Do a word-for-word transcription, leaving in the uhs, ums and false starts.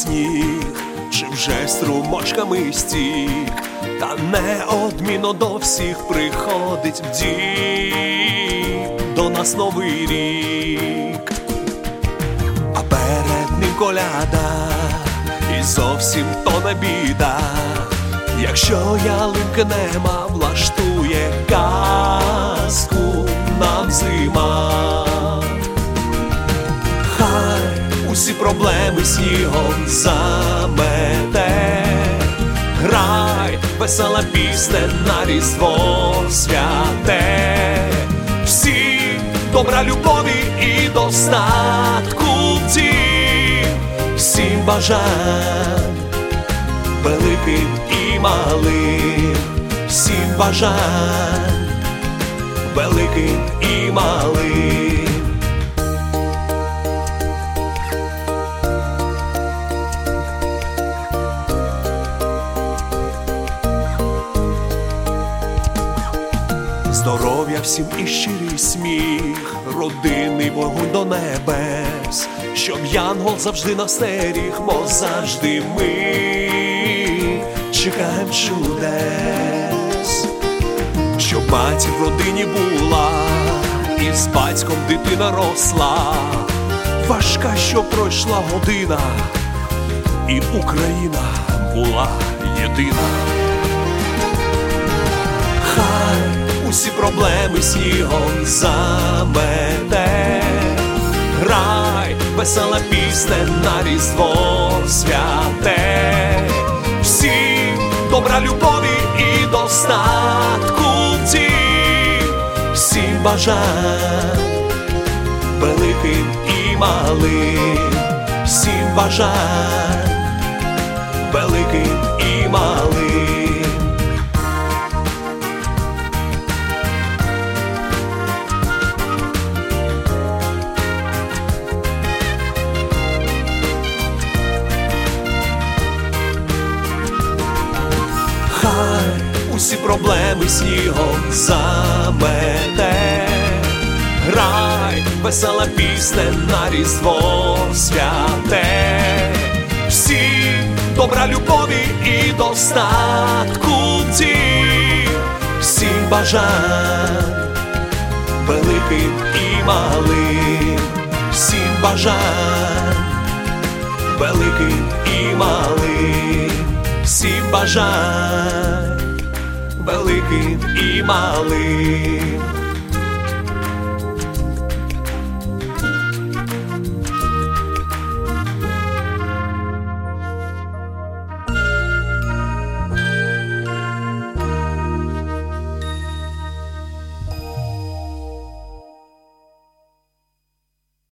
сніг, чи вже струмочками стік, та неодмінно до всіх приходить в дім до нас новий рік, а перед ним коляда, і зовсім то не біда, якщо ялинки нема, влаштує казку нам зима. Хай усі проблеми снігом замете, грай, весела пісня на Різдво святе, всім добра, любові і достатку в дім, всім бажань великим і малим, всім бажань великим і малим. Здоров'я всім і щирий сміх, родинний вогонь до небес, щоб янгол завжди нас стеріг, бо завжди ми чекаємо чудес. Щоб матір в родині була, і з батьком дитина росла, важка, що пройшла година, і Україна була єдина. Хай усі проблеми снігом замете, грай, весела пісня на Різдво святе, всім добра, любові і достатку в дім, всім бажань великим і малим, всім бажань великим і малим. Хай усі проблеми снігом замете, грай, весела пісня на Різдво святе, всім добра, любові і достатку в дім, всім бажань великим і малим, всім бажань великим і малим, всім бажань великим і малим.